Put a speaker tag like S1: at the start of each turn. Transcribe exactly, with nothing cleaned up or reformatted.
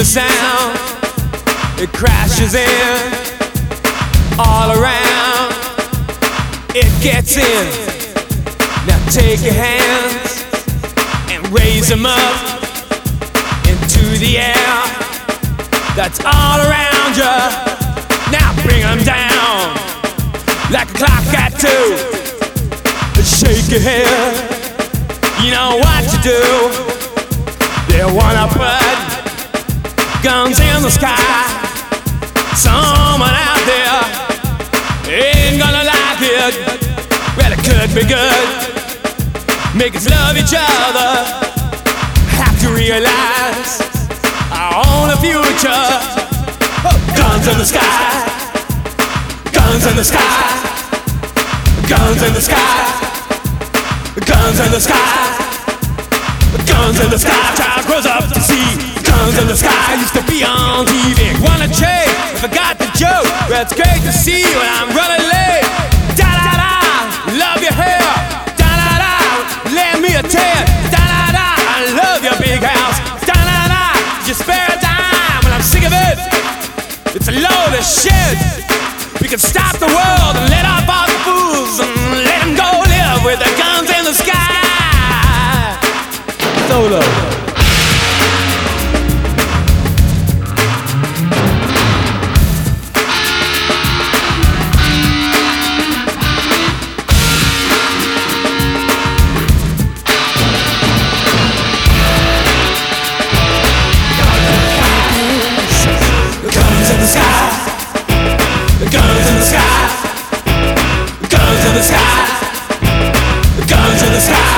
S1: sound, it crashes in all around, it gets in. Now take your hands and raise them up into the air. That's all around you. Now bring them down like a clock at two. Shake your head, you know what to do. They wanna put guns in the sky. Someone out there ain't gonna like it. Well, it could be good. Make us love each other. Have to realize our own future. Oh, guns in the sky. Guns in the sky. Guns in the sky. Guns in the sky. Guns in the sky. Child grows up to see guns in the sky. Used to be on T V. Wanna change? I forgot the joke. Well, it's great to see you when I'm running late. Da da da. Love your hair. Da da da. Lend me a ten. Da da da. I love your big house. Da da da. Just spare a dime when I'm sick of it. It's a load of shit. We can stop the world and let off all the fools and let them go live with their guns in the sky. Solo. Guns in the sky. Guns in the sky. Guns in the sky. Guns in the sky.